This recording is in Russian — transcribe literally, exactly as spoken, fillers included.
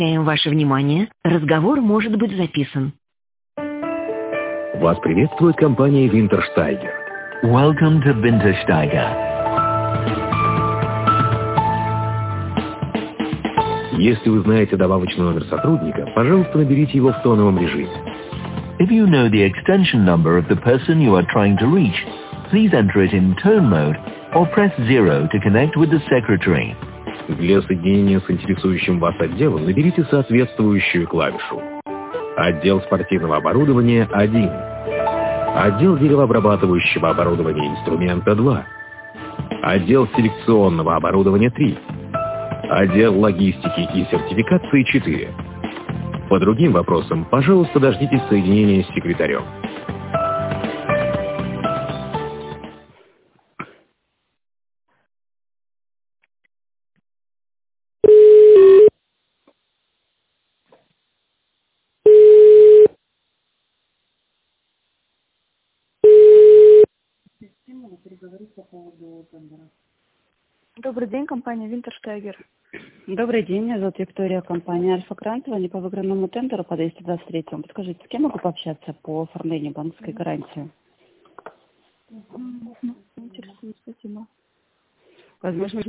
Ваше внимание, разговор может быть записан. Вас приветствует компания Wintersteiger. Welcome to Wintersteiger. Если вы знаете добавочный номер сотрудника, пожалуйста, наберите его в тоновом режиме. If you know the extension number of the person you are trying to reach, please enter it in tone mode or press zero to connect with the secretary. Для соединения с интересующим вас отделом наберите соответствующую клавишу. Отдел спортивного оборудования – один. Отдел деревообрабатывающего оборудования и инструмента – два. Отдел селекционного оборудования – три. Отдел логистики и сертификации – четыре. По другим вопросам, пожалуйста, дождитесь соединения с секретарем. Добрый день, компания Wintersteiger. Добрый день, меня зовут Виктория, компания Альфа Грант. Звоню по выигранному тендеру по двести двадцать три. Подскажите, с кем могу пообщаться по оформлению банковской гарантии? Интересует, спасибо. Возможно,